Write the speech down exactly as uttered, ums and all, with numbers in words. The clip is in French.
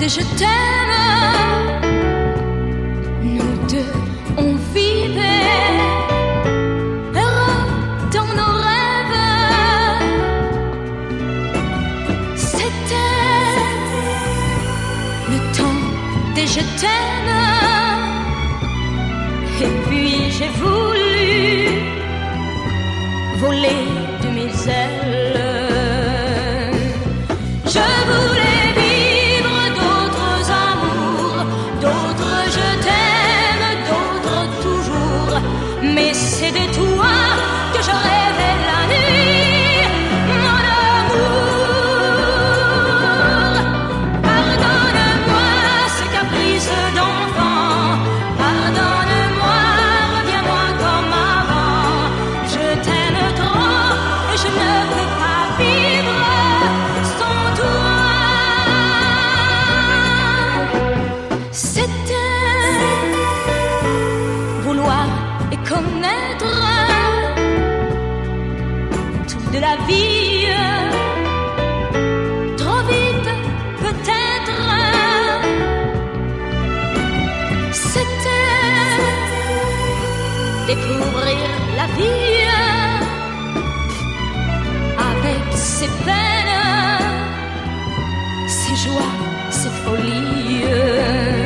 et je t'aime. Nous deux, on vivait heureux dans nos rêves. C'était le temps des je t'aime. Et puis j'ai voulu voler de mes ailes. Je voulais vivre d'autres amours, d'autres je t'aime, d'autres toujours. Mais c'est de toi que je rêvais la nuit, mon amour. Pardonne-moi ce caprice d'enfant, pardonne-moi, reviens-moi comme avant. Je t'aime trop et je ne peux pas vivre sans toi. C'était vouloir et connaître tout de la vie, trop vite peut-être. C'était découvrir la vie avec ses peines, ses joies, ses folies.